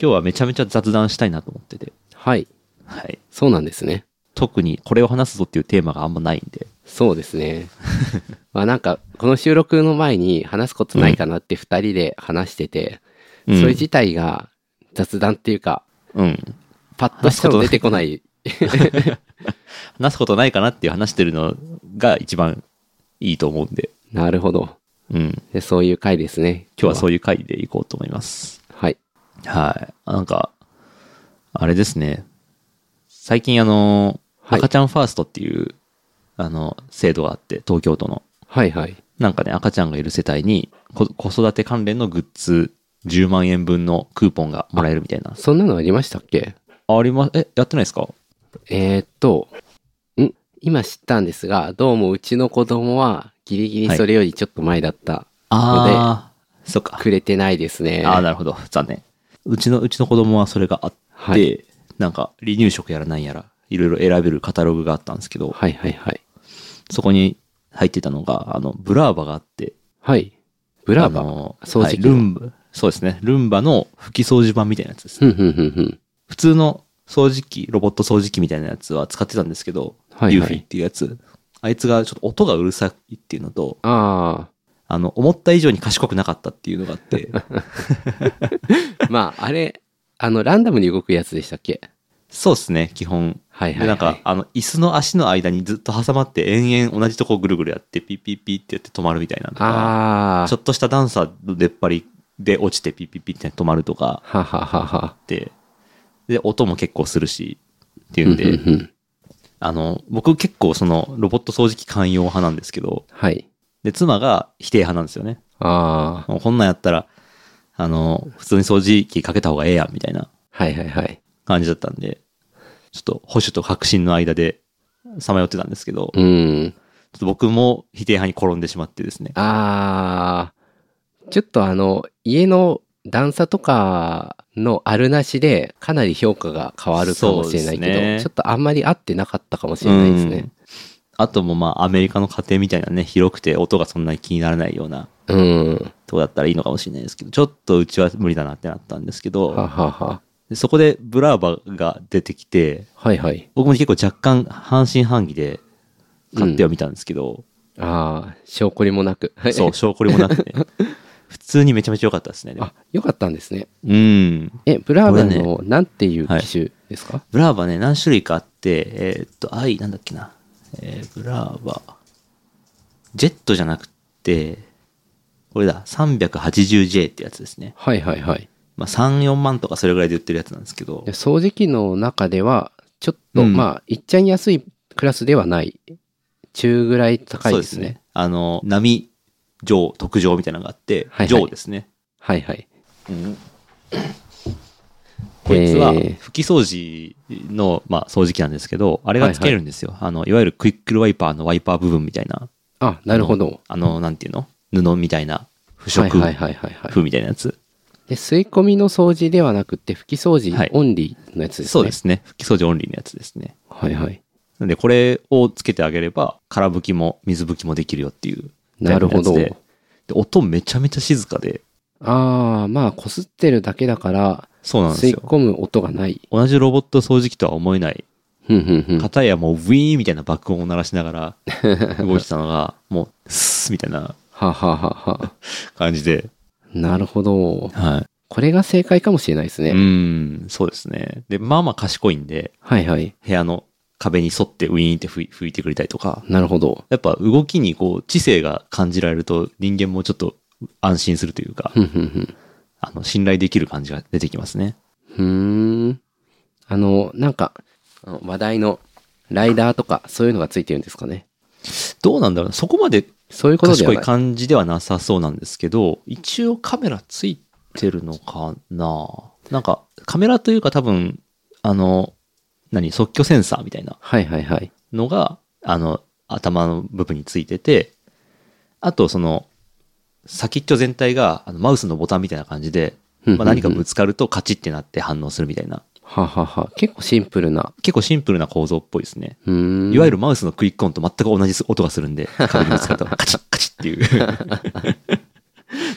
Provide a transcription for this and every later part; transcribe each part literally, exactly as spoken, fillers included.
今日はめちゃめちゃ雑談したいなと思ってて。 はい。 はい。 そうなんですね。 特にこれを話すぞっていうテーマがあんまないんで。 そうですね。まあなんか、この収録の前に話すことないかなって二人で話してて、うん、それ自体が雑談っていうか、うん。パッとしたの出てこない。 話すことないかなっていう話してるのが一番いいと思うんで。 なるほど。うん。でそういう回ですね。 今日はそういう回でいこうと思います。 はい。 はい。なんか、あれですね。最近あの、はい、赤ちゃんファーストっていう、あの、制度があって、東京都の。 はいはい。 なんかね、赤ちゃんがいる世帯に、子育て関連のグッズじゅうまんえんぶんのクーポンがもらえるみたいな。 そんなのありましたっけ？ ありま、え、やってないですか？ えー、っと、ん今知ったんですが、どうもうちの子供はギリギリそれよりちょっと前だったので、 ああ、そっか。 くれてないですね。 ああ、なるほど。残念。うちの、うちの子供はそれがあって、はい、なんか離乳食やらなんやら、いろいろ選べるカタログがあったんですけど、 はいはいはい。 そこに入ってたのが、あの、ブラーバがあって、 はい。ブラーバの掃除機、はい、ルンバ、そうですね。ルンバの拭き掃除版みたいなやつです、ね。 ふんふんふんふん。 普通の掃除機、ロボット掃除機みたいなやつは使ってたんですけど、はいはい、ユーフィーっていうやつ。あいつがちょっと音がうるさいっていうのと、 ああの、思った以上に賢くなかったっていうのがあって。 まあ、あれ、あの、ランダムに動くやつでしたっけ？ そうですね、基本。 はいはいはい。 で、なんか、あの、椅子の足の間にずっと挟まって延々同じとこぐるぐるやって、ピッピッピッってやって止まるみたいなとか、ちょっとした段差の出っ張りで落ちてピッピッピッって止まるとか、 はははは。 で、で、音も結構するし、っていうんで、うんうんうん、あの、僕結構その、ロボット掃除機寛容派なんですけど、 はい。 で、妻が否定派なんですよね。 ああ。 こんなんやったら、あの、普通に掃除機かけた方がええやん、みたいな。 はいはいはい。 感じだったんで、ちょっと保守と革新の間でさまよってたんですけど、 うん。 ちょっと僕も否定派に転んでしまってですね。 ああ。ちょっとあの、家の段差とかのあるなしでかなり評価が変わるかもしれないけど、ね、ちょっとあんまり合ってなかったかもしれないですね。うん、 あともまあアメリカの家庭みたいなね、広くて音がそんなに気にならないような、 うん。 とこだったらいいのかもしれないですけど、ちょっとうちは無理だなってなったんですけど、 ははは。 でそこでブラーバが出てきて、 はいはい。 僕も結構若干半信半疑で買ってはみたんですけど、 うん、ああ、証拠りもなく。 そう、証拠りもなくね。普通にめちゃめちゃ良かったですね。 あ、良かったんですね。 うん。 え、ブラーバのなんていう機種ですか？ はい、ブラーバね、何種類かあって、えー、っと、アイ、なんだっけな。えー、ブラーバ。ジェットじゃなくて、これだ、さんびゃくはちじゅうジェー ってやつですね。 はいはいはい。 まあ、さん、よんまんとかそれぐらいで売ってるやつなんですけど。 掃除機の中では、ちょっと、うん、まあ、いっちゃい安いクラスではない。中ぐらい高いですね。そうですね。 あの、波上、特上みたいなのがあって、はいはい、上ですね。 はいはい。うん、 こいつは、拭き掃除の、まあ、掃除機なんですけど、あれがつけるんですよ。はいはい、あの、いわゆるクイックルワイパーのワイパー部分みたいな。 あ、なるほど。 あの、あのなんていうの？布みたいな、不織布みたいなやつ。 で、吸い込みの掃除ではなくて、拭き掃除オンリーのやつですね。 そうですね。拭き掃除オンリーのやつですね。 はいはい。 なんで、これをつけてあげれば、空拭きも水拭きもできるよっていう。 なるほど。 で、音めちゃめちゃ静かで。 ああ、まあ、こすってるだけだから、 そうなんですよ。 吸い込む音がない。 同じロボット掃除機とは思えない。 ふんふんふん。 片やもう、ウィーンみたいな爆音を鳴らしながら、動いてたのが、もう、スーみたいな。 はははは。 感じで。 なるほど。 はい。 これが正解かもしれないですね。 うん、そうですね。で、まあまあ賢いんで、 はいはい。 部屋の壁に沿ってウィーンって吹い吹いてくれたりとか。 なるほど。 やっぱ動きにこう知性が感じられると人間もちょっと安心するというか、あの信頼できる感じが出てきますね。 ふーん。あの、なんか、話題のライダーとかそういうのがついてるんですかね。 どうなんだろう。そこまでそういうことではない。 賢い感じではなさそうなんですけど、一応カメラついてるのかな。なんかカメラというか多分、あの、何、即興センサーみたいなはいはいはい。 のが、あの、頭の部分についてて、あとその、先っちょ全体があのマウスのボタンみたいな感じで、まあ、何かぶつかるとカチッってなって反応するみたいな。 ははは。結構シンプルな。 結構シンプルな構造っぽいですね。 うーん。 いわゆるマウスのクイックオンと全く同じ音がするんで、壁にぶつかったらカチッカチッっていう。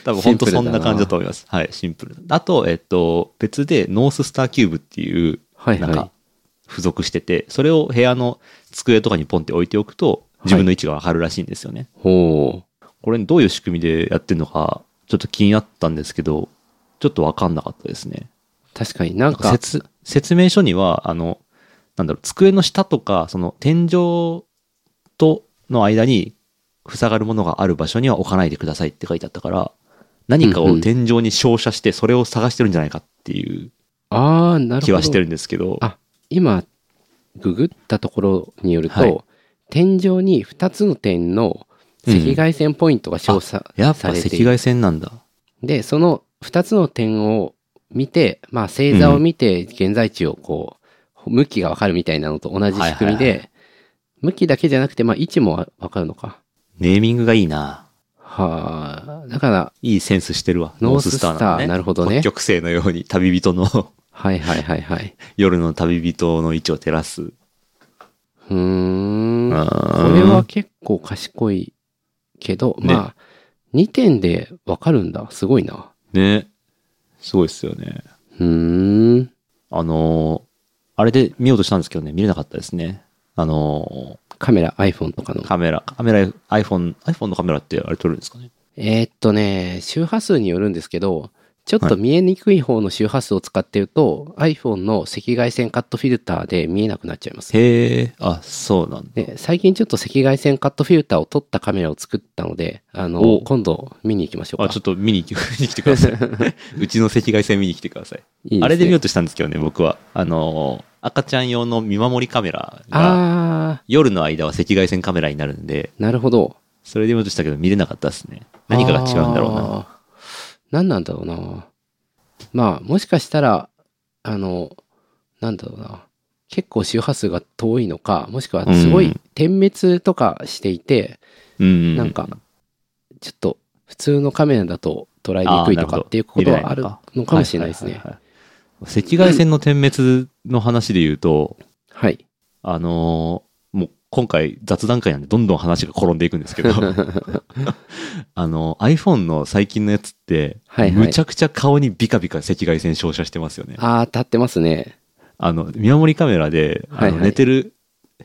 多分本当そんな感じだと思います。はい、シンプル。あと、えっと、別でノーススターキューブっていう、 はいはい、 なんか、付属してて、それを部屋の机とかにポンって置いておくと、自分の位置がわかるらしいんですよね。 はい、ほう。 これどういう仕組みでやってるのか、ちょっと気になったんですけど、ちょっとわかんなかったですね。 確かになんか。 説、説明書には、あの、なんだろう、机の下とか、その天井との間に塞がるものがある場所には置かないでくださいって書いてあったから、何かを天井に照射してそれを探してるんじゃないかっていう気はしてるんですけど。 あ、今、ググったところによると、はい、天井にふたつの点の赤外線ポイントが照射されている、うん、やっぱ赤外線なんだ。 で、そのふたつの点を見て、まあ星座を見て現在地をこう、向きがわかるみたいなのと同じ仕組みで、はいはいはい、向きだけじゃなくて、まあ位置もわかるのか。 ネーミングがいいな。 はあ、だから。 いいセンスしてるわ。 ノーススターなんだね。なるほどね。 北極星のように旅人のはいはいはいはい。 夜の旅人の位置を照らす。うーん。これは結構賢いけど、ね、まあ、にてんでわかるんだ。すごいな。 ね。すごいっすよね。 うーん。 あのー、あれで見ようとしたんですけどね、見れなかったですね。あのー、カメラ、iPhone とかの。 カメラ、カメラ、iPhone、iPhone のカメラってあれ撮るんですかね。 えー、っとね、周波数によるんですけど、ちょっと見えにくい方の周波数を使ってると、はい、iPhone の赤外線カットフィルターで見えなくなっちゃいます。 へえ、あ、そうなんだ。 で、最近ちょっと赤外線カットフィルターを取ったカメラを作ったので、あの、今度見に行きましょうか。 あ、ちょっと見に来てください。うちの赤外線見に来てください。いいですね、あれで見ようとしたんですけどね、僕は。あの、赤ちゃん用の見守りカメラが、夜の間は赤外線カメラになるんで。 なるほど。 それで見ようとしたけど見れなかったですね。何かが違うんだろうな。 何なんだろうな。まあ、もしかしたら、あの、なんだろうな。結構周波数が遠いのか、もしくはすごい点滅とかしていて、うん、なんか、ちょっと普通のカメラだと捉えにくいとかっていうことはあるのかもしれないですね。 赤外線の点滅の話で言うと、 はい。 あのー、もう今回雑談会なんでどんどん話が転んでいくんですけど、あの、iPhone の最近のやつって、はいはい、むちゃくちゃ顔にビカビカ赤外線照射してますよね。 ああ、立ってますね。 あの、見守りカメラで、あの寝てる、はいはい、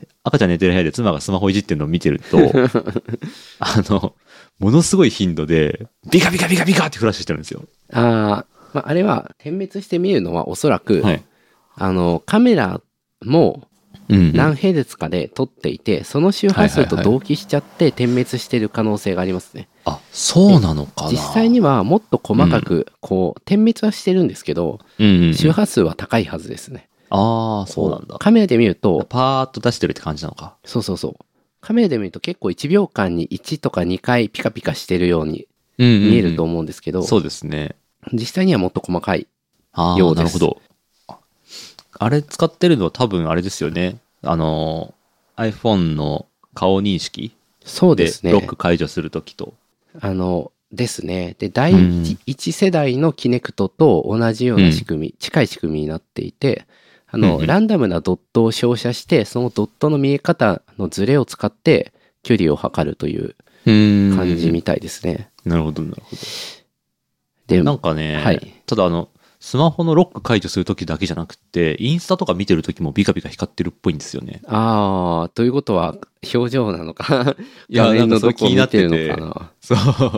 赤ちゃん寝てる部屋で妻がスマホいじってるのを見てると、あの、ものすごい頻度で、ビカビカビカビカってフラッシュしてるんですよ。 ああ、まあ、あれは点滅して見るのはおそらく、はい、あの、カメラも何ヘルツかで撮っていて、うんうん、その周波数と同期しちゃって点滅してる可能性がありますね。 あ、そうなのかな。 実際にはもっと細かく、こう、点滅はしてるんですけど、うんうんうん、周波数は高いはずですね。 ああ、そうなんだ。 カメラで見ると、 パーッと出してるって感じなのか。 そうそうそう。カメラで見ると結構いちびょうかんにいちとかにかいピカピカしてるように見えると思うんですけど、うんうんうん、 そうですね。 実際にはもっと細かいようです。 ああ、なるほど。あれ使ってるのは多分あれですよね。あの、iPhone の顔認識そうですね。 ロック解除するときと。 あの、ですね。で、だいいち世代のキネクトと同じような仕組み、うん、近い仕組みになっていて、あの、うんうん、ランダムなドットを照射して、そのドットの見え方のズレを使って距離を測るという感じみたいですね。 なるほど、なるほど。で、なんかね、はい、ただあの、スマホのロック解除するときだけじゃなくて、インスタとか見てるときもビカビカ光ってるっぽいんですよね。 ああ、ということは、表情なのかいや、なんかそう気になってて、そう。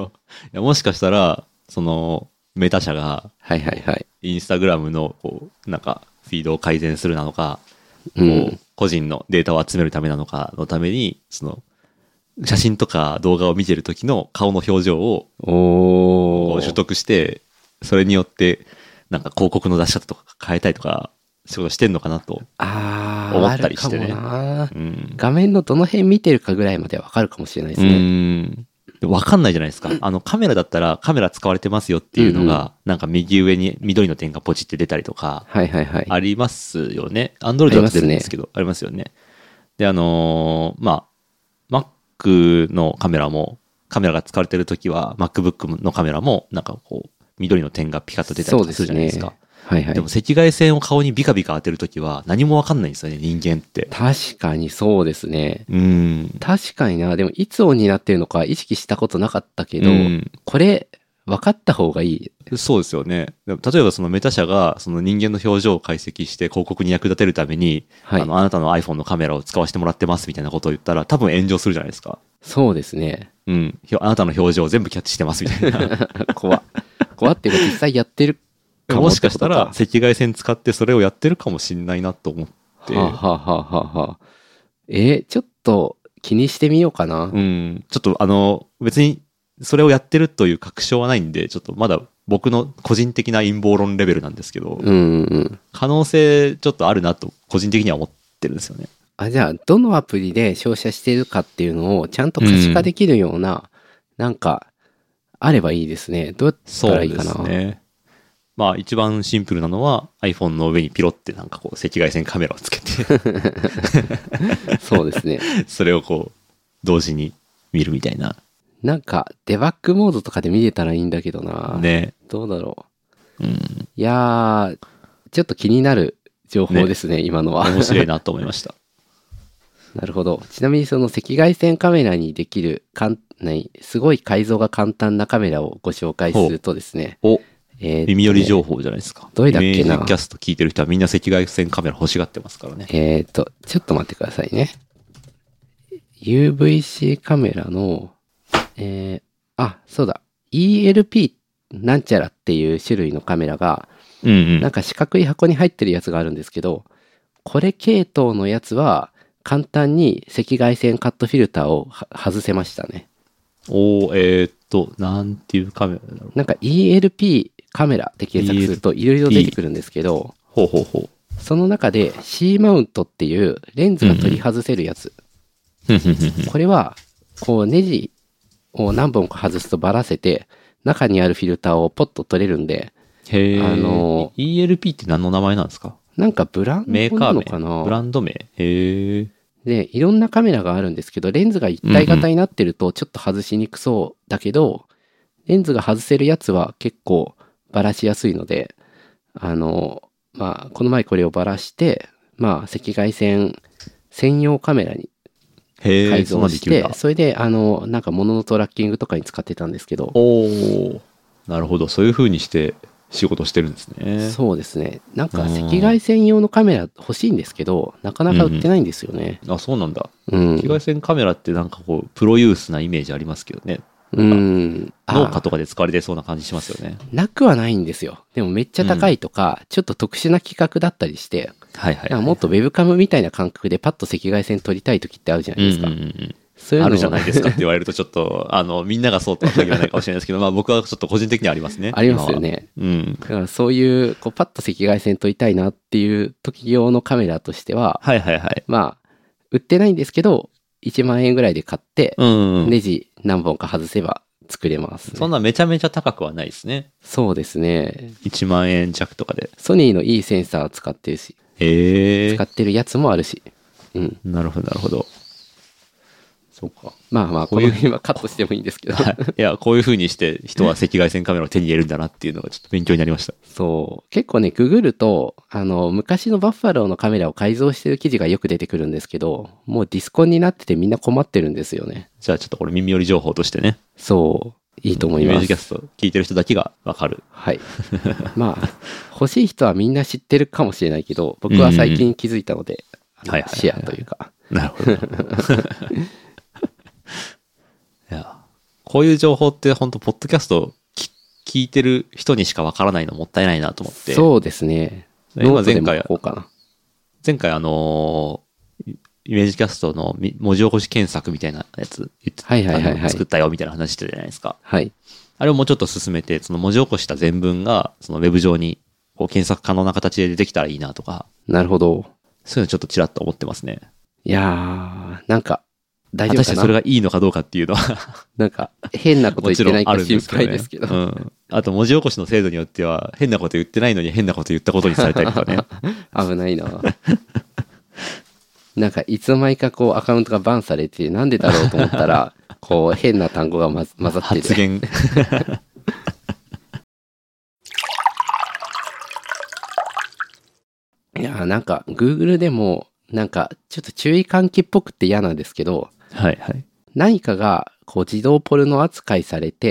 いや、もしかしたら、その、メタ社が、 はいはいはい。 インスタグラムの、こう、なんか、フィードを改善するなのか、こう、うん、個人のデータを集めるためなのかのために、その、写真とか動画を見てるときの顔の表情を、お取得して、それによって、なんか広告の出し方とか変えたりとか、仕事してんのかなと思ったりしてね。 あうん、画面のどの辺見てるかぐらいまではわかるかもしれないですね。 うんわかんないじゃないですか。あのカメラだったらカメラ使われてますよっていうのが、うんうん、なんか右上に緑の点がポチって出たりとか、 はいはいはい、 ありますよね。Android は出るんですけど、ありますよね。で、あのー、まあ、Mac のカメラも、カメラが使われてるときは、MacBook のカメラも、なんかこう、緑の点がピカッと出たりとかするじゃないですか。 はいはい、 でも赤外線を顔にビカビカ当てるときは何もわかんないんですよね、人間って。 確かにそうですね。 うん。 確かにな。でもいつオンになってるのか意識したことなかったけど、うん、これ分かった方がいい。 そうですよね。例えばそのメタ社がその人間の表情を解析して広告に役立てるために、はい、あの、あなたの iPhone のカメラを使わせてもらってますみたいなことを言ったら多分炎上するじゃないですか。 そうですね。 うん。あなたの表情を全部キャッチしてますみたいな。 怖っ。怖っていうか実際やってるかも。 もしかしたら赤外線使ってそれをやってるかもしんないなと思って。 はあ、はあはあはあ、えー、ちょっと気にしてみようかな。 うん。ちょっとあの、別にそれをやってるという確証はないんで、ちょっとまだ僕の個人的な陰謀論レベルなんですけど、 うんうん、 可能性ちょっとあるなと個人的には思ってるんですよね。 あ、じゃあどのアプリで照射しているかっていうのをちゃんと可視化できるような、うん、なんかあればいいですね。どうやったらいいかな。 そうですね。まあ一番シンプルなのは iPhone の上にピロってなんかこう赤外線カメラをつけてそうですね。 それをこう同時に見るみたいな。 なんかデバッグモードとかで見れたらいいんだけどな。 ね。 どうだろう。うん。いやー、ちょっと気になる情報ですね、ね今のは。 面白いなと思いました。 なるほど。ちなみにその赤外線カメラにできるかんないすごい改造が簡単なカメラをご紹介するとですね。 おえー、耳寄り情報じゃないですか。 どれだっけな。 イメージキャスト聞いてる人はみんな赤外線カメラ欲しがってますからね。 えっと、ちょっと待ってくださいね。ユーブイシー カメラの、えー、あ、そうだ。イーエルピー なんちゃらっていう種類のカメラが、 うんうん、 なんか四角い箱に入ってるやつがあるんですけど、これ系統のやつは簡単に赤外線カットフィルターを外せましたね。 おー、えー、っと、なんていうカメラだろう。 なんか イーエルピー カメラって検索するといろいろ出てくるんですけど、 ほうほうほう。 その中で C マウントっていうレンズが取り外せるやつ。 うんうん、 これは、こうネジを何本か外すとばらせて、中にあるフィルターをポッと取れるんで、 へー。あのー、イーエルピー って何の名前なんですか？ なんかブランドなのかな？ ブランド名。へー。 で、いろんなカメラがあるんですけど、レンズが一体型になってるとちょっと外しにくそうだけど、レンズが外せるやつは結構ばらしやすいので、あの、まあ、この前これをばらして、まあ、赤外線専用カメラに改造して、それで、あの、なんか物のトラッキングとかに使ってたんですけど。 おー、なるほど。そういう風にして仕事してるんですね。 そうですね。なんか赤外線用のカメラ欲しいんですけど、なかなか売ってないんですよね。 うんうん、あ、そうなんだ。 うん。 赤外線カメラってなんかこう、プロユースなイメージありますけどね。 うん。 農家とかで使われてそうな感じしますよね。 なくはないんですよ。でもめっちゃ高いとか、うん、ちょっと特殊な企画だったりして、 はいはい、はい。 もっとウェブカムみたいな感覚でパッと赤外線撮りたい時ってあるじゃないですか。 うんうんうん、 そういうのあるじゃないですかって言われるとちょっと、あの、みんながそうとは限らないかもしれないですけど、まあ僕はちょっと個人的にはありますね。 ありますよね。 うん。 だからそういう、こうパッと赤外線撮りたいなっていう時用のカメラとしては、 はいはいはい。 まあ、売ってないんですけど、いちまんえんぐらいで買って、 うんうん、 ネジ何本か外せば作れます、ね。 そんなめちゃめちゃ高くはないですね。 そうですね。 いちまんえん弱とかで。 ソニーのいいセンサー使ってるし。 へー。 使ってるやつもあるし。うん。 なるほどなるほど。 そうか。まあまあ、この辺はカットしてもいいんですけど。 はい、いや、こういう風にして人は赤外線カメラを手に入れるんだなっていうのがちょっと勉強になりました。 そう。結構ね、ググると、あの、昔のバッファローのカメラを改造してる記事がよく出てくるんですけど、もうディスコンになっててみんな困ってるんですよね。 じゃあちょっとこれ耳寄り情報としてね。 そう。いいと思います。 イメージキャスト聞いてる人だけがわかる。 はい。まあ、欲しい人はみんな知ってるかもしれないけど、僕は最近気づいたので、うんうん、シェアというか。 なるほど。いや、こういう情報って本当ポッドキャスト聞いてる人にしかわからないのもったいないなと思って。 そうですね。 今前回、 こうかな前回あのー、イメージキャストの文字起こし検索みたいなやつ言って、 はいはいはいはい、 作ったよみたいな話してたじゃないですか。 はい。 あれをもうちょっと進めて、その文字起こした全文が、そのウェブ上にこう検索可能な形で出てきたらいいなとか。 なるほど。 そういうのちょっとちらっと思ってますね。 いやー、なんか、大丈夫かな。 果たしてそれがいいのかどうかっていうのはなんか、変なこと言ってないか心配ですけど。 うん。あと、文字起こしの精度によっては、変なこと言ってないのに変なこと言ったことにされたりとかね。 危ないななんか、いつの間にかこう、アカウントがバンされて、なんでだろうと思ったら、こう、変な単語が混ざってる。 発言。 いや、なんか、Google でも、なんか、ちょっと注意喚起っぽくて嫌なんですけど、 はいはい。 何かが、こう、自動ポルノ扱いされて、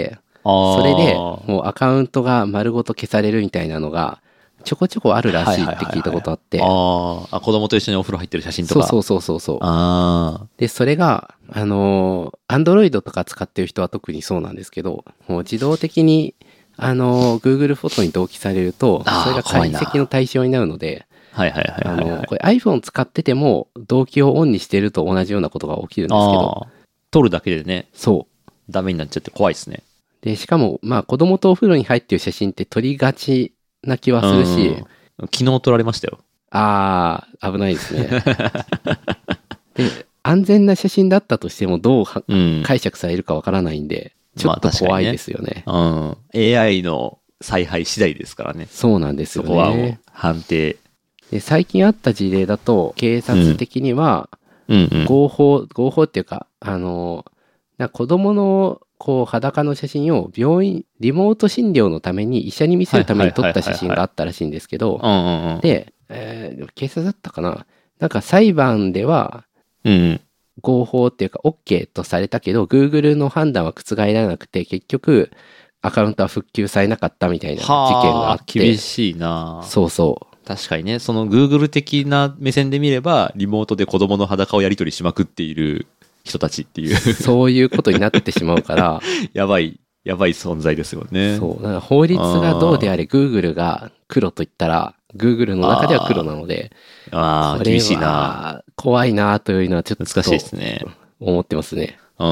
それでもうアカウントが丸ごと消されるみたいなのがちょこちょこあるらしいって聞いたことあって。 ああ、子供と一緒にお風呂入ってる写真とか。 そうそうそうそう。 あで、それが、あのー、Android とか使ってる人は特にそうなんですけど、もう自動的に、あのー、Google フォトに同期されると、それが解析の対象になるので、 はいはいはいはい、はい、 あのー、これ iPhone 使ってても、同期をオンにしてると同じようなことが起きるんですけど。 撮るだけでね。 そう。 ダメになっちゃって怖いですね。 で、しかも、まあ子供とお風呂に入ってる写真って撮りがちな気はするし、 昨日撮られましたよ。 ああ、危ないですね。で、安全な写真だったとしてもどう、うん、解釈されるかわからないんで、ちょっと怖いですよね。 まあ、ね、うん。エーアイ の采配次第ですからね。 そうなんですよね。 そこはもう判定。 で、最近あった事例だと、警察的には、合法、うんうん、合法っていうか、あの、なんか子供のこう裸の写真を病院、リモート診療のために医者に見せるために撮った写真があったらしいんですけど、で、えー、警察だったかな、なんか裁判では、合法っていうか OK とされたけど、Google の判断は覆らなくて、結局、アカウントは復旧されなかったみたいな事件があって。 厳しいな。 そうそう。 確かにね、その Google 的な目線で見れば、リモートで子供の裸をやり取りしまくっている人たちっていうそういうことになってしまうからやばいやばい存在ですよね。 そうだから法律がどうであれ Google が黒と言ったら Google の中では黒なので、 ああ厳しいな、 怖いなというのはちょっと難しいですね、 思ってますね。 うん、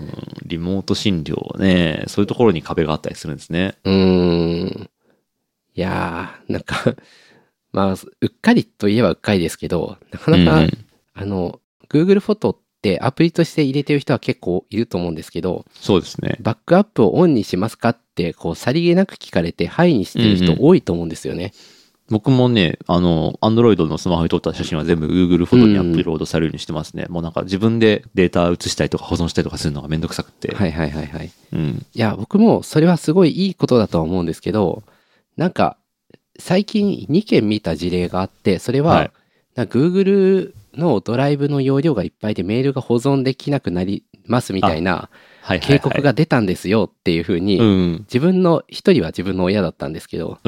リモート診療ね、そういうところに壁があったりするんですね。 うーん、いやーなんかまあうっかりといえばうっかりですけど、なかなか、うんうん、あの Google フォトってアプリとして入れてる人は結構いると思うんですけど、 そうですね。 バックアップをオンにしますかってこうさりげなく聞かれてはいにしてる人多いと思うんですよね。うんうん、 僕もね、あの Android のスマホに撮った写真は全部 Google フォトにアップロードされるようにしてますね。うん、もうなんか自分でデータ移したりとか保存したりとかするのがめんどくさくて。 はいはいはいはい。 うん。 いや僕もそれはすごいいいことだとは思うんですけど、なんか最近にけん見た事例があって、それは、はい、なんか Google のドライブの容量がいっぱいでメールが保存できなくなりますみたいな警告が出たんですよっていうふうに、自分の一人は自分の親だったんですけど、 うん、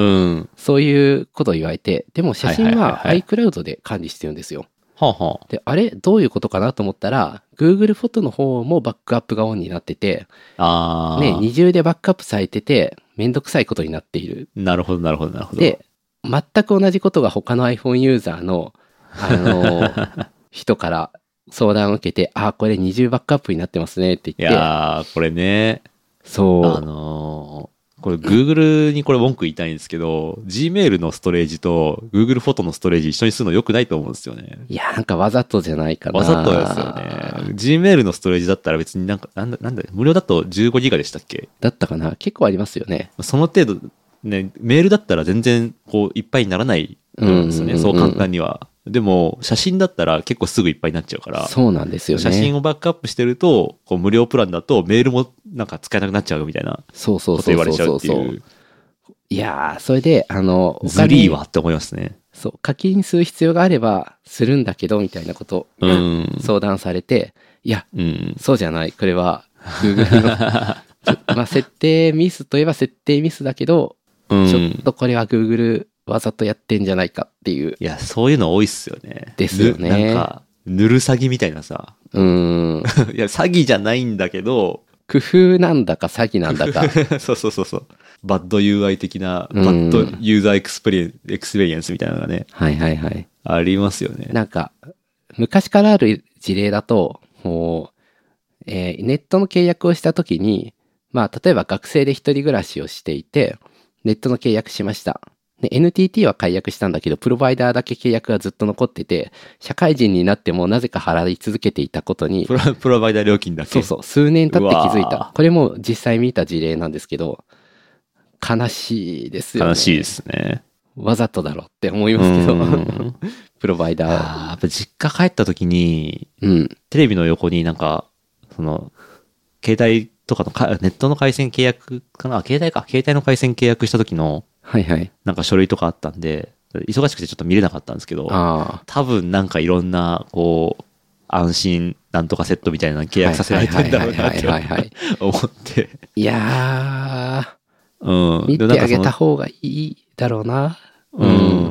そういうことを言われて、でも写真は iCloud で管理してるんですよ。 はあはあ、 で、あれどういうことかなと思ったら Google フォトの方もバックアップがオンになってて、 あね、二重でバックアップされててめんどくさいことになっている。 なるほどなるほどなるほど。 で、全く同じことが他の iPhone ユーザーのあの人から相談を受けて、あ、これ二重バックアップになってますねって言って。 いやー、これね。 そう。 あのー、これ Google にこれ文句言いたいんですけど、Gmail のストレージと Google フォトのストレージ一緒にするの良くないと思うんですよね。 いや、なんかわざとじゃないかな。 わざとですよね。Gmail のストレージだったら別になんか、なんだ、なんだ、無料だとじゅうごギガでしたっけ？ だったかな。結構ありますよね。 その程度、ね、メールだったら全然こういっぱいにならないんですよね。そう簡単には。でも写真だったら結構すぐいっぱいになっちゃうから。 そうなんですよね。 写真をバックアップしてるとこう無料プランだとメールもなんか使えなくなっちゃうみたいなこと言われちゃうっていう。 いやーそれであのずりーわって思いますね。 そう課金する必要があればするんだけどみたいなことを相談されて、いや、うん、そうじゃない、これは Google のまあ設定ミスといえば設定ミスだけど、うん、ちょっとこれは Googleわざとやってんじゃないかっていう。 いや、そういうの多いっすよね。 ですよね。 なんか、ぬる詐欺みたいなさ。 うーん。 いや、詐欺じゃないんだけど。 工夫なんだか詐欺なんだか。 そうそうそうそう。バッド ユーアイ 的な、バッドユーザーエクスペリエンス、エクスペリエンスみたいなのがね。 はいはいはい。 ありますよね。 なんか、昔からある事例だと、もう、えー、ネットの契約をしたときに、まあ、例えば学生で一人暮らしをしていて、ネットの契約しました。で エヌティーティー は解約したんだけど、プロバイダーだけ契約がずっと残ってて、社会人になってもなぜか払い続けていたことに。 プロ、プロバイダー料金だけ。 そうそう。数年経って気づいた。これも実際見た事例なんですけど、悲しいですよね。 悲しいですね。 わざとだろって思いますけど、プロバイダー。 ああ、やっぱ実家帰った時に、 うん、 テレビの横になんか、その、携帯とかのか、ネットの回線契約かな、携帯か、携帯の回線契約した時の、 はいはい。 なんか書類とかあったんで、忙しくてちょっと見れなかったんですけど、 あ多分なんかいろんな、こう、 安心なんとかセットみたいなの契約させられてんだろうなって思って。 いやー、 うん。見てあげた方がいいだろうな。 うん。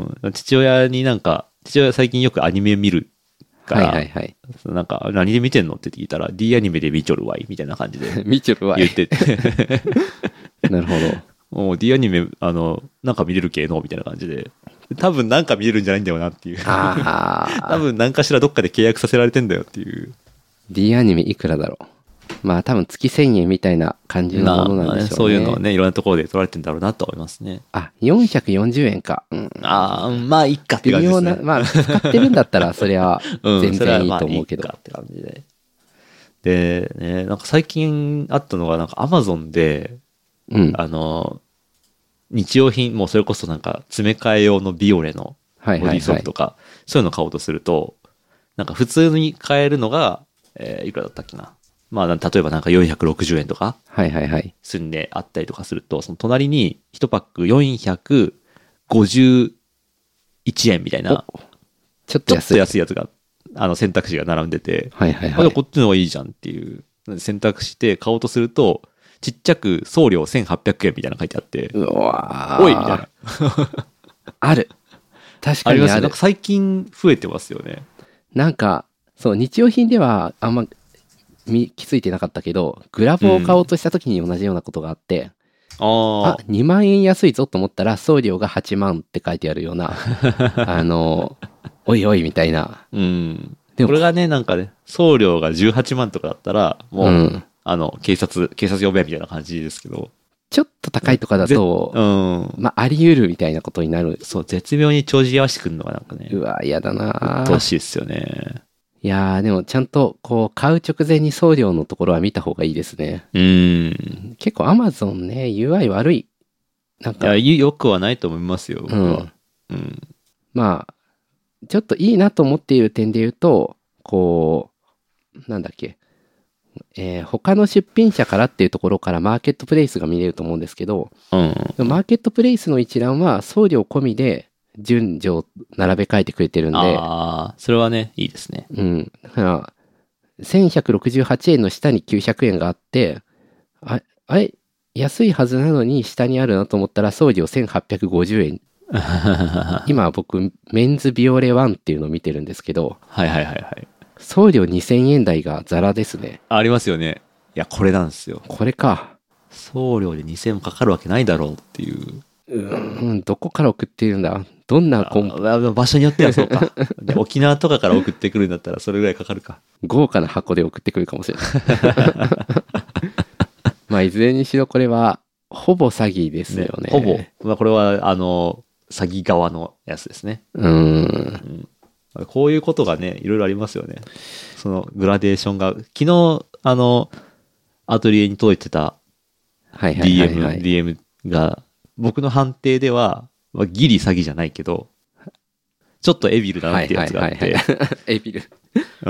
うん、父親になんか、父親最近よくアニメ見るから、はいはいはい。なんか、何で見てんのって聞いたら、D アニメで見ちょるわい、みたいな感じで。 見ちょるわい。 言ってて。 なるほど。 もう D アニメ、あの、なんか見れる系のみたいな感じで。多分なんか見れるんじゃないんだよなっていう。あ多分何かしらどっかで契約させられてんだよっていう。 D アニメいくらだろう。まあ多分月せんえんみたいな感じのものなんでしょうね。 そういうのはね、いろんなところで取られてんだろうなと思いますね。 あ、よんひゃくよんじゅうえんか。うん、 ああ、まあいいかって感じですね。 微妙な、まあ使ってるんだったらそれは全然いいと思うけど。 うん、それはまあいいかって感じで。で、ね、なんか最近あったのがなんか Amazon で、うん、あの、日用品、もうそれこそなんか詰め替え用のビオレのボディーソープとか、はいはいはい、そういうの買おうとすると、なんか普通に買えるのが、えー、いくらだったっけな。まあ、例えばなんかよんひゃくろくじゅうえんとか、 はいはいはい。 すんであったりとかすると、その隣にいちパックよんひゃくごじゅういちえんみたいな、 ちょっと安い。 ちょっと安いやつが、あの選択肢が並んでて、 はいはいはい。 あ、こっちの方がいいじゃんっていう、選択して買おうとすると、ちっちゃく送料せんはっぴゃくえんみたいなの書いてあって、 うわおいみたいな。 ある。確かにある。ありますよ。 なんか最近増えてますよね。 なんか、そう、日用品ではあんま気づいてなかったけど、グラボを買おうとした時に同じようなことがあって、うん、ああ、にまんえん安いぞと思ったら送料がはちまんって書いてあるような、あの、おいおいみたいな。 うん。でもこれがね、なんかね、送料がじゅうはちまんとかだったら、もう、うん、あの、警察、警察呼べみたいな感じですけど。 ちょっと高いとかだと、うん、まあ、あり得るみたいなことになる。 そう、絶妙に帳尻合わせてくるのがなんかね。 うわ、嫌だなぁ。 うっとうしいですよね。 いやー、でもちゃんと、こう、買う直前に送料のところは見た方がいいですね。 うん。 結構 Amazon ね、ユーアイ 悪い。なんか。 いや、よくはないと思いますよ。 うん。うん。まあ、ちょっといいなと思っている点で言うと、こう、なんだっけ。えー、他の出品者からっていうところからマーケットプレイスが見れると思うんですけど、うん、マーケットプレイスの一覧は送料込みで順序を並べ替えてくれてるんで、 ああ、それはね、いいですね。 うん。だから、せんひゃくろくじゅうはちえんの下にきゅうひゃくえんがあって、あ、あれ、安いはずなのに下にあるなと思ったら送料せんはっぴゃくごじゅうえん。今僕、メンズビオレワンっていうのを見てるんですけど、 はいはいはいはい。 送料にせんえん台がザラですね。 ありますよね。いや、これなんですよ。 これか。 送料でにせんえんもかかるわけないだろうっていう。 うん、どこから送っているんだ？どんなコンポ場所によってはそうか。沖縄とかから送ってくるんだったらそれぐらいかかるか。 豪華な箱で送ってくるかもしれない。まあ、いずれにしろこれは、ほぼ詐欺ですよね。ねほぼ。まあ、これは、あの、詐欺側のやつですね。 うん。 うん、こういうことがね、いろいろありますよね。そのグラデーションが、昨日、あの、アトリエに届いてた ディーエム、ディーエム が、僕の判定では、まあ、ギリ詐欺じゃないけど、ちょっとエビルだなっていうやつがあって。 エビル。 うん。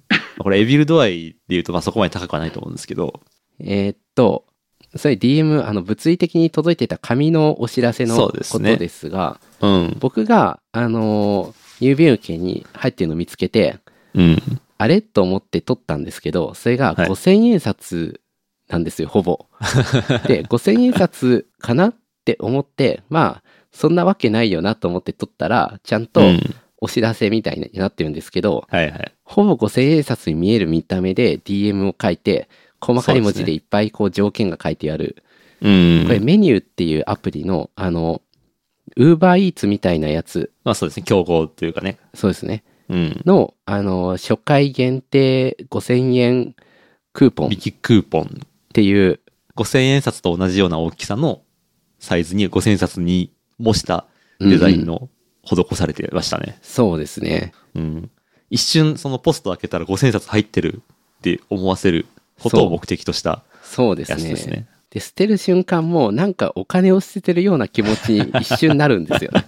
これエビル度合いで言うと、まあそこまで高くはないと思うんですけど。 えー、っと、それ ディーエム、あの、物理的に届いてた紙のお知らせのことですが、 うね、うん、 僕が、あの、郵便受けに入ってるのを見つけて、 うん、 あれと思って取ったんですけど、それがごせんえん札なんですよ、ほぼ。で、ごせんえん札かなって思って、まあ、そんなわけないよなと思って取ったら、ちゃんとお知らせみたいになってるんですけど、 うんはいはい、 ほぼごせんえん札に見える見た目で ディーエム を書いて、細かい文字でいっぱいこう条件が書いてある。 うん、 これメニューっていうアプリの、あの、ウーバーイーツみたいなやつ。 まあそうですね、競合というかね。 そうですね。 うん、 の、あの、初回限定ごせんえんクーポン。 引きクーポン。 っていう。 ごせんえん札と同じような大きさのサイズにごせんえん札に模したデザインの施されてましたね。うんうん、 そうですね。 うん。一瞬そのポスト開けたらごせんえん札入ってるって思わせることを目的としたやつですね。そうですね。 で、捨てる瞬間もなんかお金を捨ててるような気持ちに一瞬なるんですよね。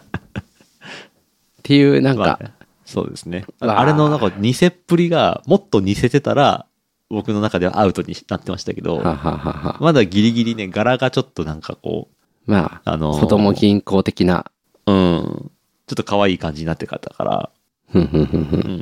っていうなんか、まあ、 そうですね。あれのなんか偽っぷりがもっと似せてたら僕の中ではアウトになってましたけど、 ははははまだギリギリね、柄がちょっとなんかこう、まあ、あのー、子供銀行的な、 うん、ちょっと可愛い感じになってかったから、 ふんふんふんふん。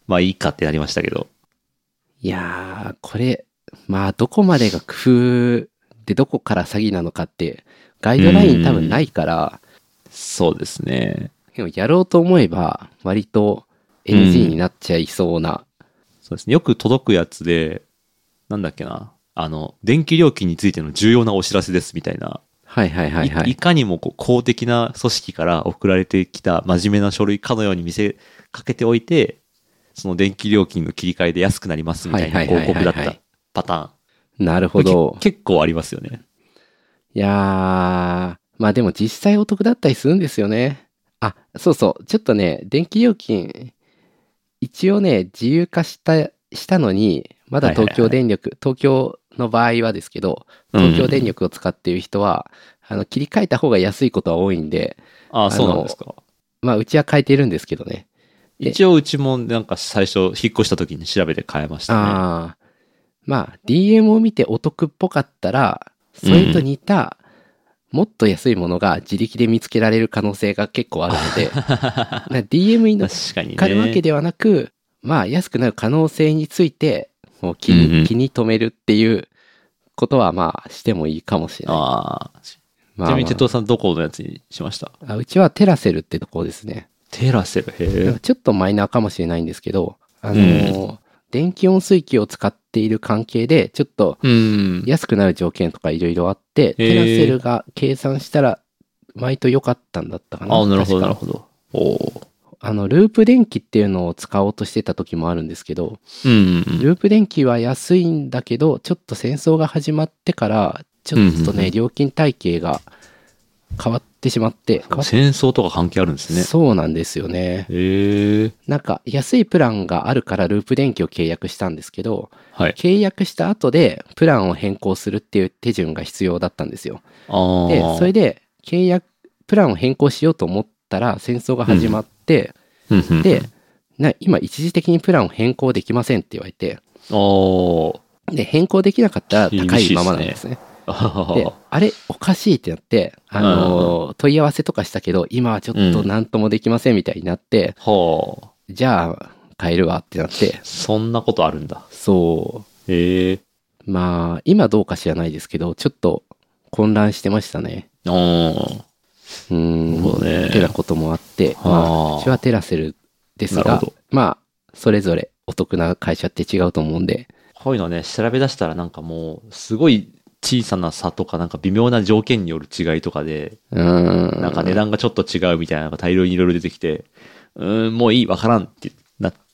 まあいいかってなりましたけど。 いやー、これ、まあどこまでが工夫でどこから詐欺なのかってガイドライン多分ないから、 そうですね。 でもやろうと思えば割と エヌジー になっちゃいそうな、 うん、そうですね。よく届くやつで、なんだっけな、あの電気料金についての重要なお知らせですみたいな。 はいはいはいはい。 い, いかにもこう公的な組織から送られてきた真面目な書類かのように見せかけておいて、その電気料金の切り替えで安くなりますみたいな広告だったパターン。 なるほど。 結構ありますよね。 いやー、まあでも実際お得だったりするんですよね。あ、そうそう。ちょっとね、電気料金、一応ね、自由化した、したのに、まだ東京電力、東京の場合はですけど、東京電力を使っている人は、うん、あの、切り替えた方が安いことは多いんで。 ああ、そうなんですか。 まあ、うちは変えてるんですけどね。 一応うちもなんか最初引っ越した時に調べて変えましたね。 ああ。まあ、ディーエム を見てお得っぽかったら、それと似た、もっと安いものが自力で見つけられる可能性が結構あるので、ディーエム に乗っかるわけではなく、まあ、安くなる可能性について、もう気に、うんうん、気に留めるっていうことは、まあ、してもいいかもしれない。ああ。 まあまあ、ちなみに、哲夫さんどこのやつにしました？ あ、うちはテラセルってとこですね。 テラセル、へえ。 ちょっとマイナーかもしれないんですけど、あのーうん、電気温水器を使っている関係で、ちょっと安くなる条件とかいろいろあって、テラセルが計算したら、割と良かったんだったかな。 あ、なるほど、なるほど。おあの、ループ電気っていうのを使おうとしてた時もあるんですけど、 うんうんうん、 ループ電気は安いんだけど、ちょっと戦争が始まってから、ちょっとね、うんうん、料金体系が変わってしまって。 戦争とか関係あるんですね。 そうなんですよね。 へえ。 なんか、安いプランがあるからループ電気を契約したんですけど、 はい、 契約した後でプランを変更するっていう手順が必要だったんですよ。 あで、それで、契約、プランを変更しようと思ったら戦争が始まって、うん、でな、今一時的にプランを変更できませんって言われて、で、変更できなかったら高いままなんですね。で、あれおかしいってなって、あのー、問い合わせとかしたけど、今はちょっと何ともできませんみたいになって、 うん、 じゃあ変えるわってなって。 そんなことあるんだ。 そう。 へえ。 まあ、今どうか知らないですけど、ちょっと混乱してましたね。 ああ。 うーん、ね、てなこともあって、まあ、うちはテラセルですが、まあ、それぞれお得な会社って違うと思うんで。 こういうのね、調べ出したらなんかもう、すごい小さな差とか、なんか微妙な条件による違いとかで、 うーん、 なんか値段がちょっと違うみたいなのが大量にいろいろ出てきて、うーん、もういい、わからんってなって、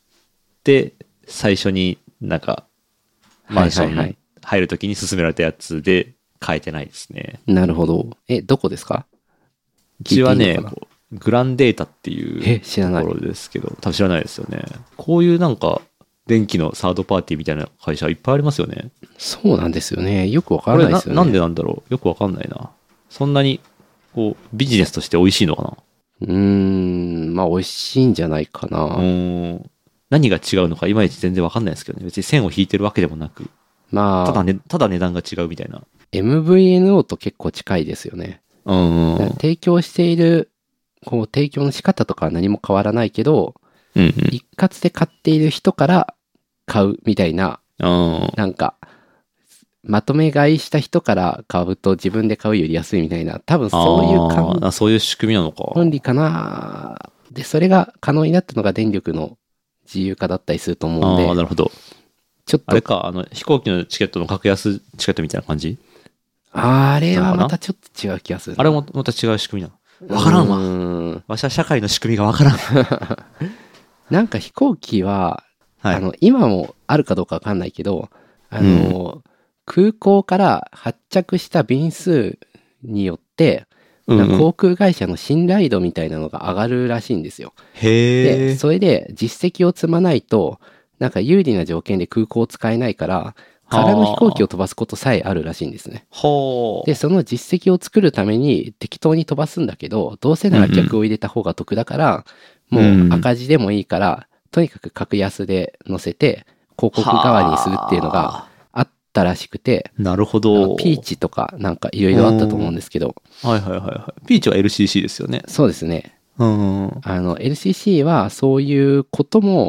最初になんか、マンションに入るときに勧められたやつで変えてないですね。 なるほど。え、どこですか？ うちはね、グランデータっていうところですけど、多分知らないですよね。こういうなんか、電気のサードパーティーみたいな会社いっぱいありますよね。 そうなんですよね。よくわからないですよね。 な, なんでなんだろう。よくわかんないな。そんなに、こう、ビジネスとして美味しいのかな。 うーん、まあ美味しいんじゃないかな。 うん。何が違うのかいまいち全然わかんないですけどね。別に線を引いてるわけでもなく。 まあ。 ただね、ただ値段が違うみたいな。 エムブイエヌオー と結構近いですよね。 うん。 提供している、こう、提供の仕方とかは何も変わらないけど、 うんうん、 一括で買っている人から買うみたいな、 うんなんか、まとめ買いした人から買うと自分で買うより安いみたいな、多分そういう感あそういう仕組みなのか。 論理かな。で、それが可能になったのが電力の自由化だったりすると思うんで。 ああ、なるほど。 ちょっと。 あれか、あの、飛行機のチケットの格安チケットみたいな感じ？ あれはまたちょっと違う気がする。 あれもまた違う仕組みなの？わからんわ。んわしは社会の仕組みがわからん。 なんか飛行機は、 はい、 あの、今もあるかどうかわかんないけど、あの、うん、空港から発着した便数によって、うんうん、航空会社の信頼度みたいなのが上がるらしいんですよ。 へで、それで実績を積まないと、なんか有利な条件で空港を使えないから、空の飛行機を飛ばすことさえあるらしいんですね。で、その実績を作るために適当に飛ばすんだけど、どうせなら客を入れた方が得だから、うんうん、もう赤字でもいいから、とにかく格安で載せて広告代わりにするっていうのがあったらしくて。 なるほど。 ピーチとかなんかいろいろあったと思うんですけど。 はいはいはいはい。ピーチは エルシーシー ですよね。 そうですね。 うん。 あの エルシーシー はそういうことも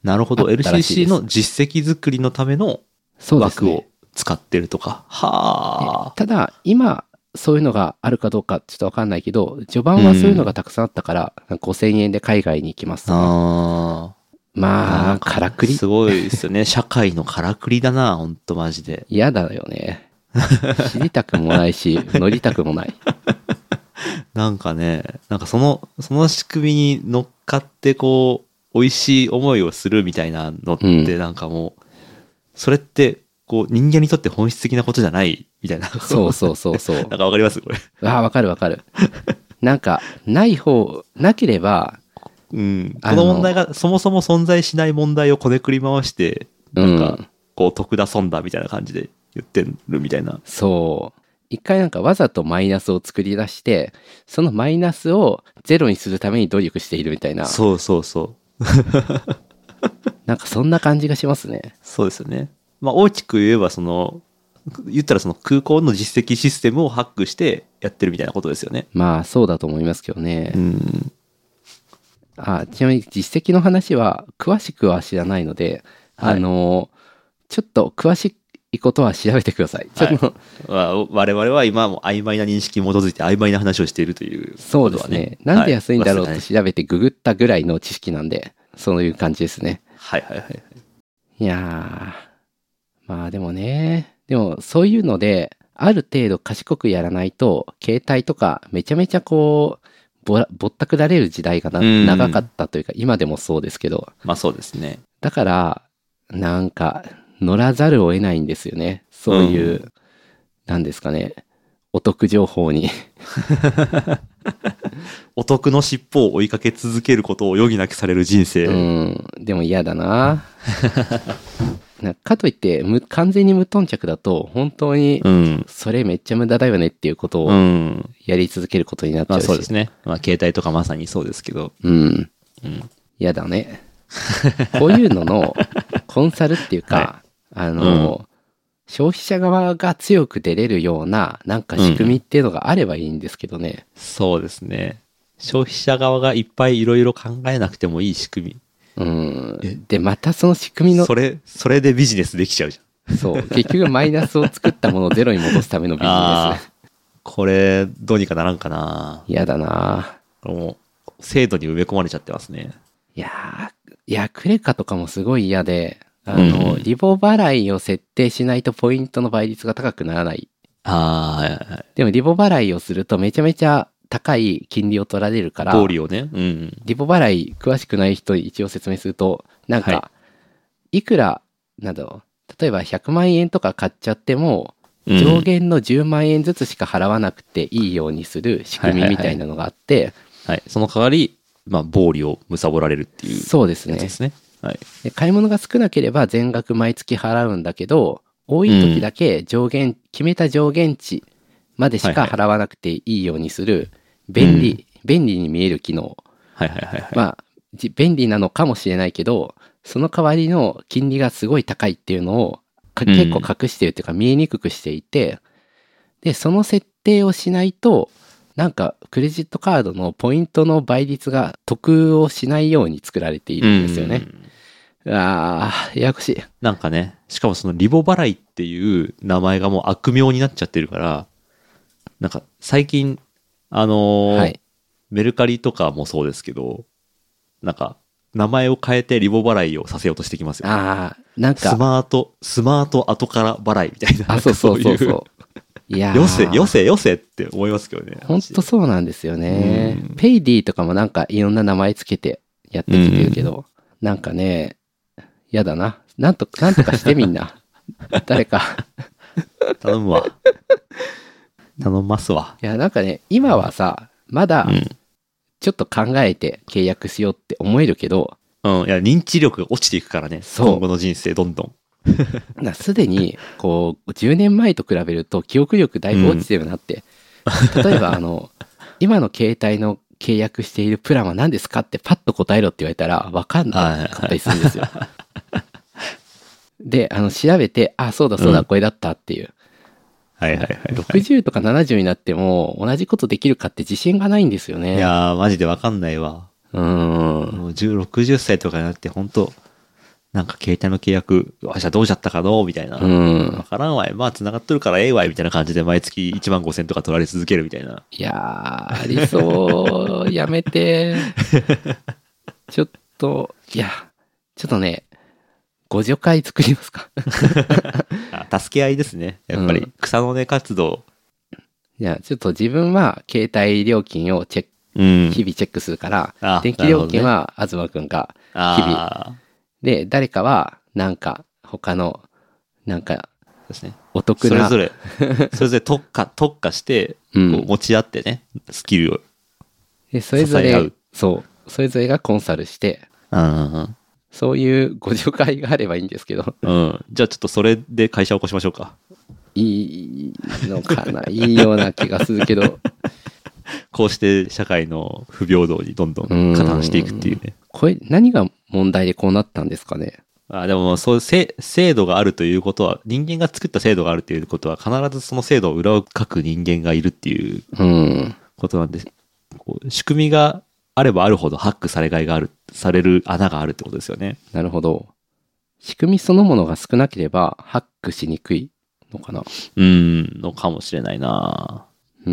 なるほど。 あったらしいエルシーシーですの実績作りのためのそうですね枠を使ってるとか。はあ。 ただ、今、そういうのがあるかどうかちょっとわかんないけど、序盤はそういうのがたくさんあったから、ごせんえんで海外に行きますとか。 あまあ、 あ。 からくり。 すごいですよね。社会のからくりだな、ほんとマジで。 嫌だよね。知りたくもないし、乗りたくもない。 なんかね、なんかその、その仕組みに乗っかってこう、美味しい思いをするみたいなのってなんかもう、それってこう人間にとって本質的なことじゃないみたいな。 そうそうそうそう。 なんかわかりますこれ。 ああ、わかるわかる。なんか、ない方、なければ、 うん。 あのこの問題がそもそも存在しない問題をこねくり回して、なんか、こう、得だ損だみたいな感じで言ってるみたいな。 そう。一回なんかわざとマイナスを作り出して、そのマイナスをゼロにするために努力しているみたいな。 そうそうそう。 なんかそんな感じがしますね。 そうですよね。まあ大きく言えばその、言ったらその空港の実績システムをハックしてやってるみたいなことですよね。 まあそうだと思いますけどね。 うん。 あ、ちなみに実績の話は詳しくは知らないので、 はい、 あの、ちょっと詳しいことは調べてください。ちょっと、 はい、我々は今も曖昧な認識に基づいて曖昧な話をしているという、ね。 そうですね。なんで安いんだろうと調べてググったぐらいの知識なんで、そういう感じですね。 はいはいはい。 いやー、まあでもね、でもそういうので、ある程度賢くやらないと、携帯とかめちゃめちゃこう、ぼぼったくられる時代がな長かったというか、今でもそうですけど。 まあそうですね。 だから、なんか、乗らざるを得ないんですよね。そういう、うん、なんですかね、お得情報に。 お得の尻尾を追いかけ続けることを余儀なくされる人生。 うん、でも嫌だな。かといって無完全に無頓着だと本当にそれめっちゃ無駄だよねっていうことをやり続けることになっちゃうし、 うん、まあそうですね。まあ携帯とかまさにそうですけど。 うん。うん。嫌だね。こういうののコンサルっていうか、はい、あの、うん、消費者側が強く出れるようななんか仕組みっていうのがあればいいんですけどね。 うん、そうですね。消費者側がいっぱいいろいろ考えなくてもいい仕組み。 うん。で、またその仕組みの。 それ、それでビジネスできちゃうじゃん。 そう。結局マイナスを作ったものをゼロに戻すためのビジネス。 これ、どうにかならんかな。 嫌だな。 もう、制度に埋め込まれちゃってますね。 いやー、いや、クレカとかもすごい嫌で、あの、うん、リボ払いを設定しないとポイントの倍率が高くならない。 ああ、はいはいはい。 でもリボ払いをするとめちゃめちゃ高い金利を取られるから、 暴利をね、うん、 リボ払い詳しくない人に一応説明すると、なんか、はい、いくら、なんだろう、例えばひゃくまんえんとか買っちゃっても、上限のじゅうまんえんずつしか払わなくていいようにする仕組みみたいなのがあって、はい、はいはい、その代わり、まあ、暴利を貪られるっていう、 そうですね。 ですね。はい、 で買い物が少なければ全額毎月払うんだけど、多い時だけ上限、うん、決めた上限値までしか払わなくていいようにする、便利、うん、便利に見える機能。 はいはいはい、はい。 まあ、便利なのかもしれないけど、その代わりの金利がすごい高いっていうのを結構隠してるっていうか見えにくくしていて、で、その設定をしないと、なんかクレジットカードのポイントの倍率が得をしないように作られているんですよね。うわー、ややこしい。 なんかね、しかもそのリボ払いっていう名前がもう悪名になっちゃってるから、なんか最近、あのーはい、メルカリとかもそうですけど、なんか名前を変えてリボ払いをさせようとしてきますよ、ね。 ああ、なんか。 スマート、スマート後から払いみたいな。 あ、そうそうそうそう。 いやよせ、よせ、よせって思いますけどね。 ほんとそうなんですよね。ペイディとかもなんかいろんな名前つけてやってきてるけど、なんかね、やだな。なんと、なんとかしてみんな。誰か。 頼むわ。頼ますわ。 いや、なんかね、今はさ、まだ、ちょっと考えて契約しようって思えるけど、 うん、いや、認知力が落ちていくからね。今後の人生、どんどん。 すでに、こう、じゅうねんまえと比べると記憶力だいぶ落ちてるなって。うん、例えば、あの、今の携帯の契約しているプランは何ですかってパッと答えろって言われたら分かんなかったりするんですよ。で、あの、調べて、あ、そうだそうだ、うん、これだったっていう。 はいはいはい、はい。 ろくじゅうとかななじゅうになっても同じことできるかって自信がないんですよね。 いやー、マジで分かんないわ。 うーん。 もうじゅう、ろくじゅっさいとかになって本当なんか携帯の契約、わしゃどうしちゃったかのみたいな。 うん。 わからんわい。まあ繋がっとるからええわい。みたいな感じで毎月いちまんごせんとか取られ続けるみたいな。 いやー、ありそう。やめて。ちょっと、いや、ちょっとね、ご助会作りますか。 あ、助け合いですね。やっぱり、 うん草の根活動。 いや、ちょっと自分は携帯料金をチェック、 うん。 日々チェックするから、 あ電気料金は東くんが日々。 あで、誰かは、なんか、他の、なんか、 ですね。 お得な。 それぞれ、それぞれ特化、特化して、こううん持ち合ってね、スキルを。 で、それぞれ支え合う、 そう、それぞれがコンサルして、 うん。 そういうご助会があればいいんですけど、 うん。じゃあちょっとそれで会社を起こしましょうか。 いいのかな、いいような気がするけど、 こうして社会の不平等にどんどん加担していくっていうね。 これ、何が問題でこうなったんですかね。 あでもそういう制制度があるということは、人間が作った制度があるということは、必ずその制度を裏を書く人間がいるっていううん。 ことなんです。こう仕組みがあればあるほどハックされがいがある、される穴があるってことですよね。 なるほど。仕組みそのものが少なければ、ハックしにくいのかな。 うーん、のかもしれないな。 うん。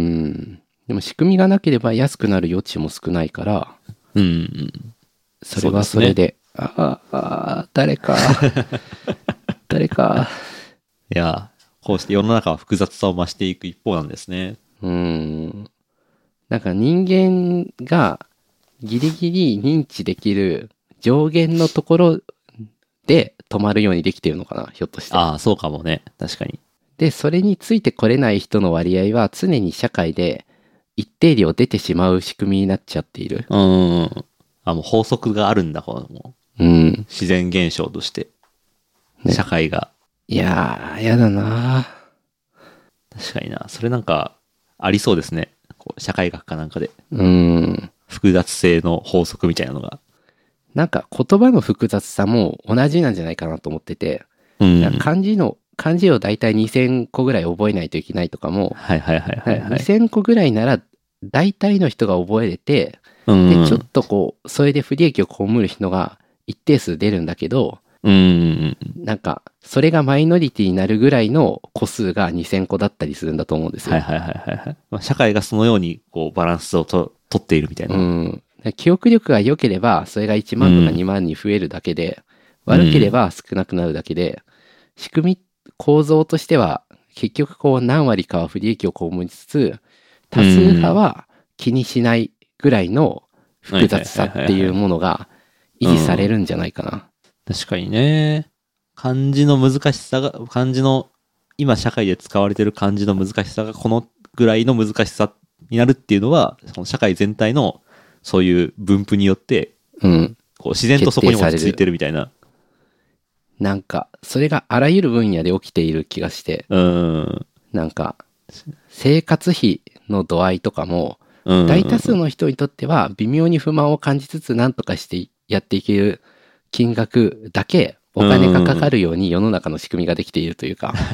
でも仕組みがなければ安くなる余地も少ないから、 うん、うん。 それはそれで、ああ、誰か、誰か。 いや、こうして世の中は複雑さを増していく一方なんですね。 うん。なんか人間がギリギリ認知できる上限のところで止まるようにできてるのかな、ひょっとして。 ああ、そうかもね。確かに。 で、それについてこれない人の割合は常に社会で一定量出てしまう仕組みになっちゃっている。 うーん。あ、もう法則があるんだ、このもううん。 自然現象として。 ね社会が。 いやー、やだな確かにな。それなんか、ありそうですね。こう社会学かなんかで。 ー。うん。 複雑性の法則みたいなのが。 なんか言葉の複雑さも同じなんじゃないかなと思ってて、 うん。 なんか漢字の、漢字をだいたいにせんこぐらい覚えないといけないとかも、 はいはいはいはい、はい。 にせんこぐらいなら大体の人が覚えれて、 うん。 で、ちょっとこう、それで不利益を被る人が一定数出るんだけど、 うん。 なんか、それがマイノリティになるぐらいの個数がにせんこだったりするんだと思うんですよ。 はいはいはいはいはい。まあ、社会がそのように、こう、バランスをと、取っているみたいな。 うん。記憶力が良ければ、それがいちまんとかにまんに増えるだけで、悪ければ少なくなるだけで、仕組み、構造としては、結局こう何割かは不利益を被りつつ、多数派は気にしないぐらいの複雑さっていうものが維持されるんじゃないかな。 確かにね。漢字の難しさが、漢字の、今社会で使われている漢字の難しさがこのぐらいの難しさになるっていうのは、その社会全体のそういう分布によって、 うん。 こう自然とそこに落ち着いてるみたいな。 なんか、それがあらゆる分野で起きている気がして、 うん。 なんか、生活費の度合いとかも、 うん。 大多数の人にとっては微妙に不満を感じつつ何とかしてやっていける金額だけお金がかかるように世の中の仕組みができているというか。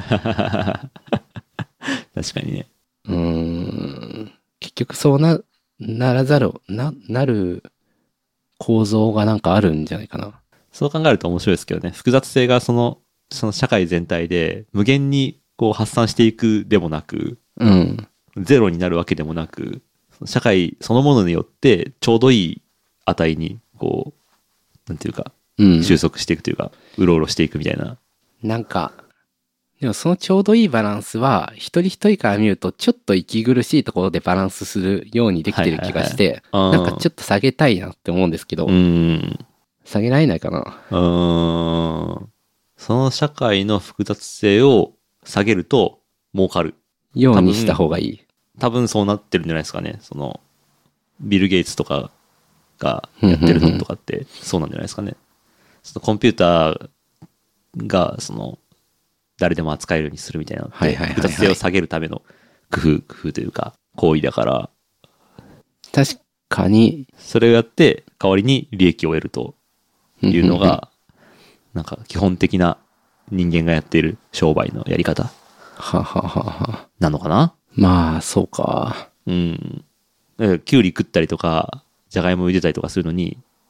確かにね。 うーん。結局そうな、ならざる、な、なる構造がなんかあるんじゃないかな。 そう考えると面白いですけどね。複雑性がその、その社会全体で無限にこう発散していくでもなく、 うん。 ゼロになるわけでもなく、社会そのものによってちょうどいい値に、こう、なんていうか、 うん。 収束していくというか、うろうろしていくみたいな。 なんか、でもそのちょうどいいバランスは、一人一人から見ると、ちょっと息苦しいところでバランスするようにできてる気がして、 はいはいはいなんかちょっと下げたいなって思うんですけど、 うーん。 下げられないかな。 うーん。その社会の複雑性を下げると儲かる。 ようにした方がいい。 多分そうなってるんじゃないですかね。その、ビル・ゲイツとかがやってるのとかってそうなんじゃないですかね。そのコンピューターが、その、誰でも扱えるようにするみたいなのって、 はいはいはいはい複雑性を下げるための工夫、工夫というか、行為だから、 確かに、 それをやって代わりに利益を得るというのが、なんか基本的な人間がやっている商売のやり方はははは。 なのかな。 まあ、そうか。 うん。だからキュウリ食ったりとか、じゃがいも茹でたりとかするのに、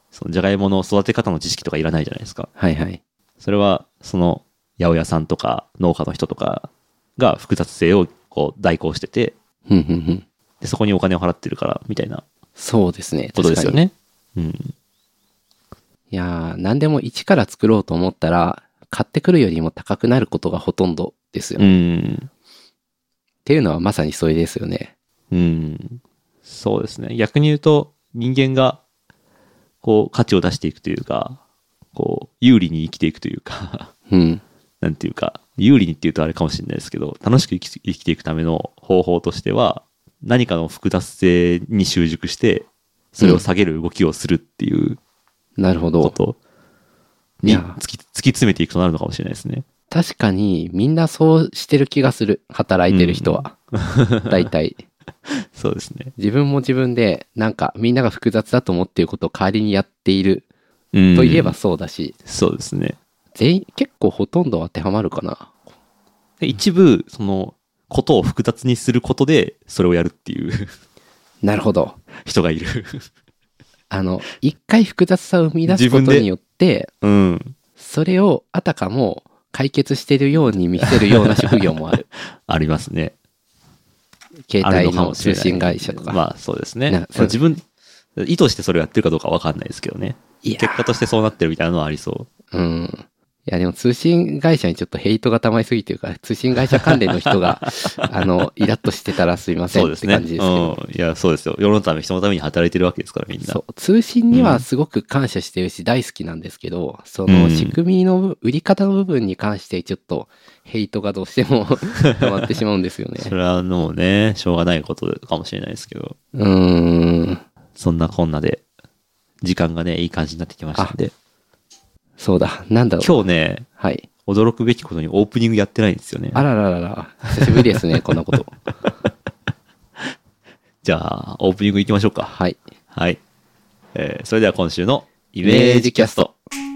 そのじゃがいもの育て方の知識とかいらないじゃないですか。 はいはい。 それは、その、八百屋さんとか農家の人とかが複雑性をこう代行してて、 ふんふんふん。 で、そこにお金を払ってるから、みたいなそうですね。 ことですよね。うん。 いやー、何でも一から作ろうと思ったら、買ってくるよりも高くなることがほとんどですよ。 うん。 っていうのはまさにそれですよね。 うん。そうですね。逆に言うと、人間が、こう、価値を出していくというか、こう、有利に生きていくというか、 うん。 なんていうか、有利にっていうとあれかもしれないですけど、楽しく生き生きていくための方法としては、何かの複雑性に習熟して、それを下げる動きをするっていうなるほど。 ことに突き、突き詰めていくとなるのかもしれないですね。 確かに、みんなそうしてる気がする。働いてる人は。大体。 そうですね。 自分も自分で、なんか、みんなが複雑だと思っていることを代わりにやっている。 うんといえばそうだし。 そうですね。 全員、結構ほとんど当てはまるかな。 で一部、その、ことを複雑にすることで、それをやるっていうなるほど。 人がいる。 あの、一回複雑さを生み出すことによって、 うん。 それをあたかも解決してるように見せるような職業もある。 ありますね。 携帯の通信会社とか。 まあそうですね。 なまあ自分、意図してそれをやってるかどうかわかんないですけどね。 いや結果としてそうなってるみたいなのはありそう。 うん。いやでも通信会社にちょっとヘイトが溜まりすぎてるから、通信会社関連の人が、あの、イラッとしてたらすいませんって感じですけど。 うん。いや、そうですよ。世のため、人のために働いてるわけですから、みんな。 そう。通信にはすごく感謝してるし、大好きなんですけど、その仕組みの、売り方の部分に関してちょっと、ヘイトがどうしても溜まってしまうんですよね。 それはもうね、しょうがないことかもしれないですけど。 うーん。 そんなこんなで、時間がね、いい感じになってきましたんで。 そうだ。なんだろう。 今日ね、 はい。 驚くべきことにオープニングやってないんですよね。 あらららら。久しぶりですね、こんなこと。 じゃあ、オープニング行きましょうか。 はい。 はい。えー、それでは今週のイメージキャスト。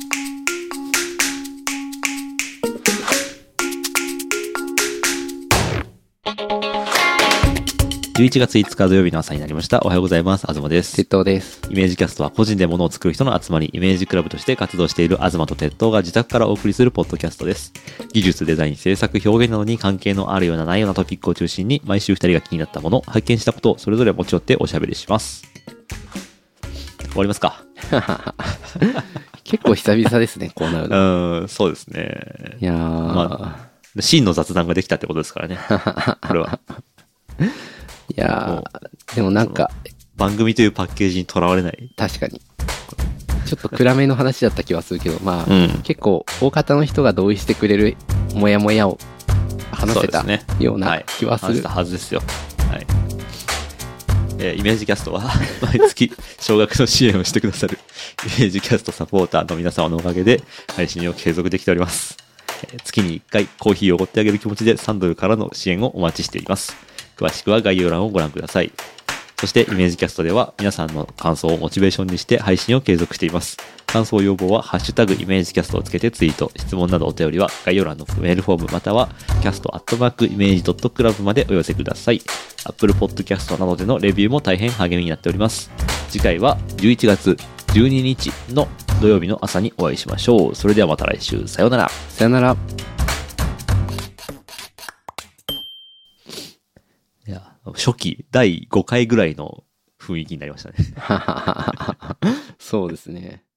じゅういちがついつか土曜日の朝になりました。おはようございます。東です。 鉄塔です。 イメージキャストは個人で物を作る人の集まり、イメージクラブとして活動している東と鉄塔が自宅からお送りするポッドキャストです。技術、デザイン、制作、表現などに関係のあるようなないようなトピックを中心に、毎週ふたりが気になったもの、発見したことをそれぞれ持ち寄っておしゃべりします。終わりますか？ 結構久々ですね、こうなるの。 うん、そうですね。 いやー。 まあ、真の雑談ができたってことですからね。これは。 いやー、でもなんか、 番組というパッケージにとらわれない。 確かに。ちょっと暗めの話だった気はするけど、まあ、 うん、 結構大方の人が同意してくれるモヤモヤを話せたような気はする。 話したはずですよ。はい。えー、イメージキャストは毎月少額の支援をしてくださるイメージキャストサポーターの皆様のおかげで配信を継続できております。えー、月にいっかいコーヒーをおごってあげる気持ちでさんドルからの支援をお待ちしています。詳しくは概要欄をご覧ください。そしてイメージキャストでは皆さんの感想をモチベーションにして配信を継続しています。感想要望はハッシュタグイメージキャストをつけてツイート、質問などお便りは概要欄のメールフォームまたはキャストアットマークイメージドットクラブまでお寄せください。Apple Podcast などでのレビューも大変励みになっております。次回はじゅういちがつじゅうににちの土曜日の朝にお会いしましょう。それではまた来週。さようなら。 さようなら。 いや、初期だいごかいぐらいの雰囲気になりましたね。 そうですね。